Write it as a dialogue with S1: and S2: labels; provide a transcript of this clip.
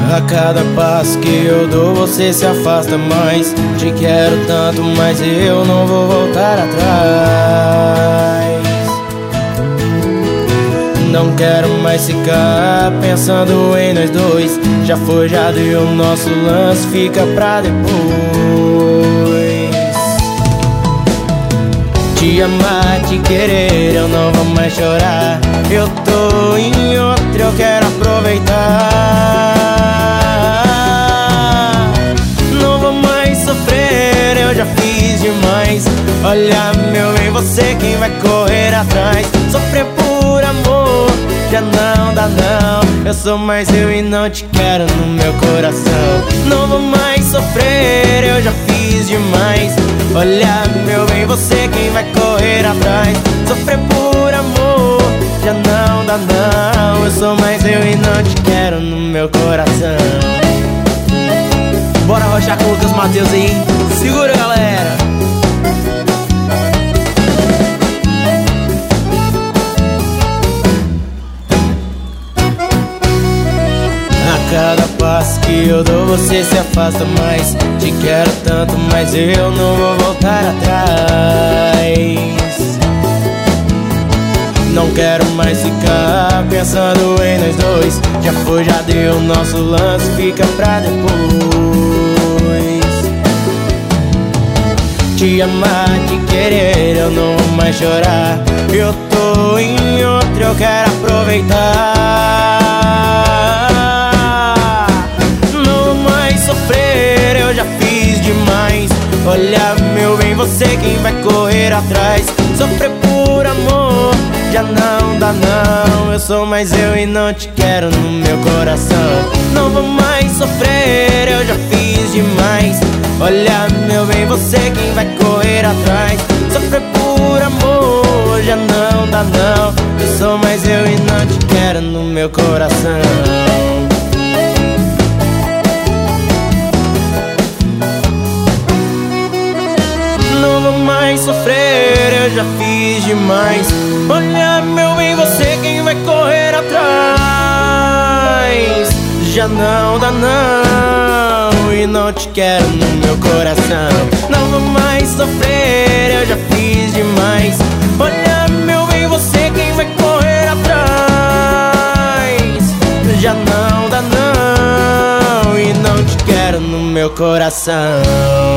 S1: A cada passo que eu dou você se afasta mais. Te quero tanto, mas eu não vou voltar atrás. Não quero mais ficar pensando em nós dois. Já foi, já deu, o nosso lance fica pra depois. Te amar, te querer, eu não vou mais chorar. Eu tô em outra, eu quero aproveitar. Não vou mais sofrer, eu já fiz demais. Olha, meu bem, você quem vai correr atrás. Sofrer por amor, já não dá não. Eu sou mais eu e não te quero no meu coração. Não vou mais sofrer, eu já fiz demais. Olha, meu bem, você quem vai correr atrás. Sofrer por amor, já não dá não. Eu sou mais eu e não te quero no meu coração.
S2: Bora rochar com o Lucas Matheus aí, hein? Segura, galera!
S1: A cada passo que eu dou você se afasta mais. Te quero tanto, mas eu não vou voltar atrás. Não quero mais ficar pensando em nós dois. Já foi, já deu, nosso lance fica pra depois. Te amar, te querer, eu não vou mais chorar. Eu tô em outra, eu quero aproveitar. Não vou mais sofrer, eu já fiz demais. Olha, meu bem, você quem vai correr atrás. Sofrer por amor, já não dá não. Eu sou mais eu e não te quero no meu coração. Não vou mais sofrer, eu já fiz demais. Olha, meu bem, você quem vai correr atrás. Sofrer por amor, já não dá não. Eu sou mais eu e não te quero no meu coração. Não vou mais sofrer, eu já fiz demais. Olha, meu bem, você quem vai correr atrás. Já não dá não, e não te quero no meu coração. Não vou mais sofrer, eu já fiz demais. Olha, meu bem, você quem vai correr atrás. Já não dá não, e não te quero no meu coração.